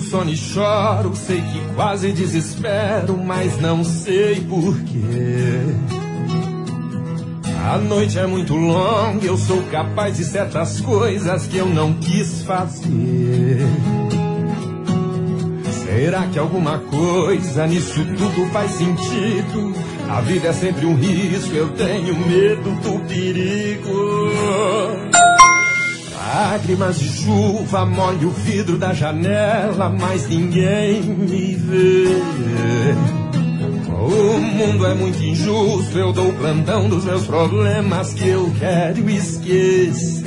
sono e choro, sei que quase desespero, mas não sei porquê. A noite é muito longa, eu sou capaz de certas coisas que eu não quis fazer. Será que alguma coisa nisso tudo faz sentido? A vida é sempre um risco, eu tenho medo do perigo. Lágrimas de chuva molham o vidro da janela, mas ninguém me vê. O mundo é muito injusto, eu dou plantão dos meus problemas que eu quero esquecer.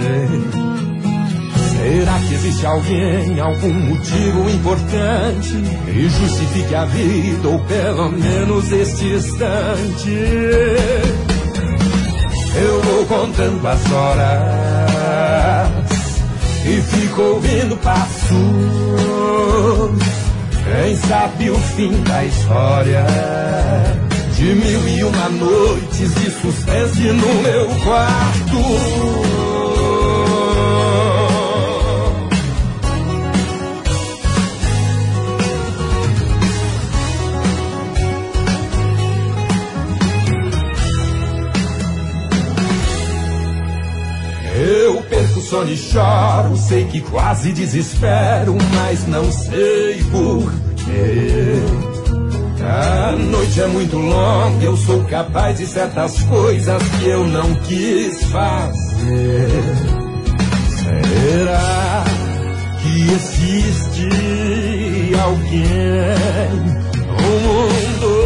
Será que existe alguém, algum motivo importante que justifique a vida, ou pelo menos este instante? Eu vou contando as horas e fico ouvindo passos. Quem sabe o fim da história de 1001 noites de suspense no meu quarto. Eu perco o sono e choro, sei que quase desespero, mas não sei porquê. A noite é muito longa, eu sou capaz de certas coisas que eu não quis fazer. Será que existe alguém no mundo?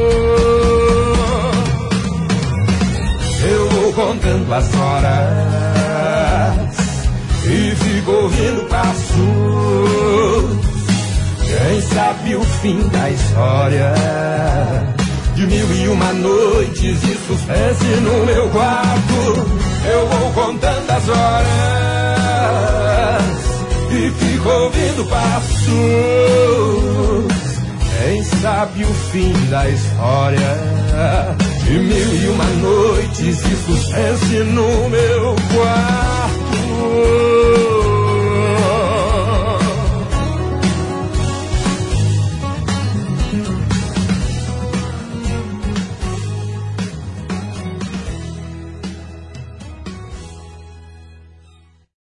Eu vou contando as horas e fico ouvindo passos. Quem sabe o fim da história de 1001 noites de suspense no meu quarto. Eu vou contando as horas e fico ouvindo passos. Quem sabe o fim da história de 1001 noites de suspense no meu quarto.